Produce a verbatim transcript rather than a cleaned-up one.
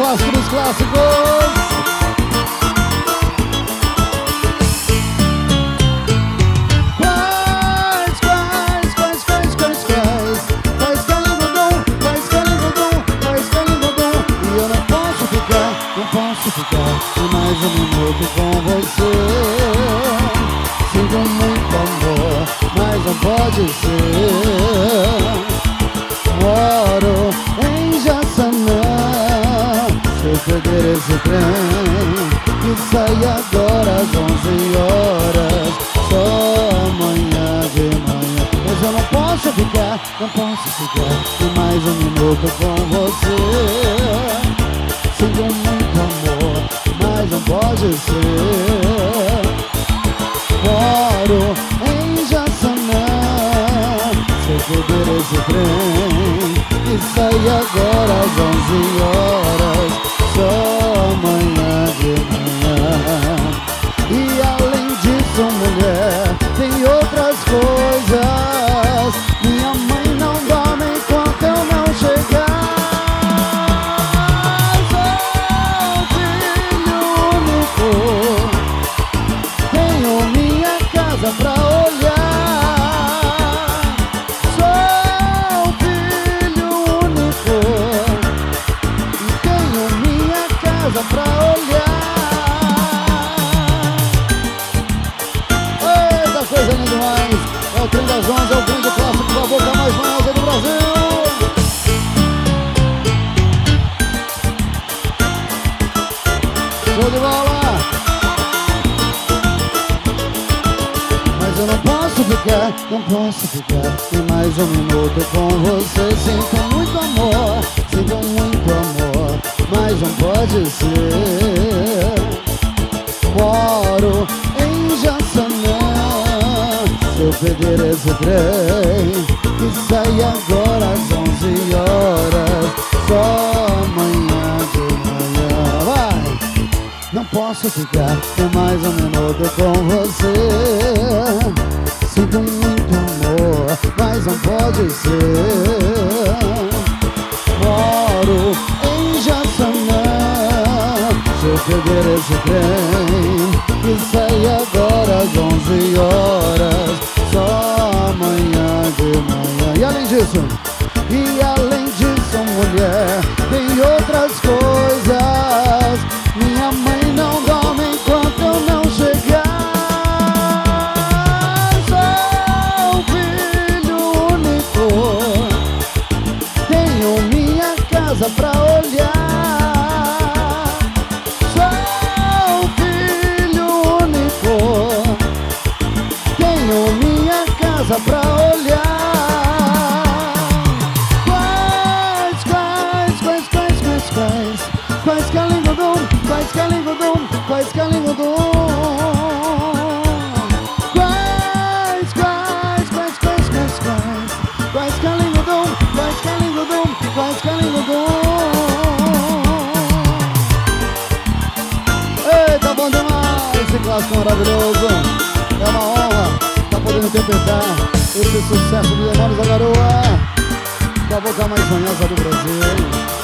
clássico dos clássicos. Mais um minuto com você. Sinto muito amor, mas não pode ser. Moro em Jaçanã. Se eu perder esse trem que sai agora às onze horas, só amanhã de manhã. Mas eu não posso ficar, não posso ficar e mais um minuto com você. Sinto muito amor, mas não pode ser. Moro em Jaçanã. Se eu perder esse trem e sair agora às onze horas, só amanhã de manhã. E além disso, mulher, tem outras coisas. Minha mãe não dorme enquanto eu não chegar. Pra olhar, sou filho único e tenho minha casa pra olhar. Eita, coisa linda demais! É o trem das onze, é o grande clássico da boca mais famosa do Brasil. Show de bola! Eu não posso ficar, não posso ficar e mais um minuto com você. Sinto muito amor, sinto muito amor, mas não pode ser. Moro em Jaçanã. Se eu perder esse trem que sai agora às onze horas, só amanhã de manhã. Vai! Não posso ficar por mais um minuto com você. Sinto muito amor, mas não pode ser. Moro em Jaçanã. Se eu perder esse trem que sai agora às onze horas, só amanhã de manhã. E além disso, e além disso, mulher, tem outras coisas. Minha mãe não dorme enquanto eu não chegar. Sou filho único, tenho minha casa pra olhar. Sou filho único, tenho minha casa pra olhar. Quais, quais, quais, quais, quais, quais, quais que a língua do Quais calingodum, quais calingodum. Quais, quais, quais, quais, quais, quais, quais calingodum, quais calingodum, quais calingodum. Eita, bom demais, esse clássico maravilhoso. É uma honra estar podendo interpretar esse sucesso do Demônios da Garoa, com a boca mais manhosa do Brasil.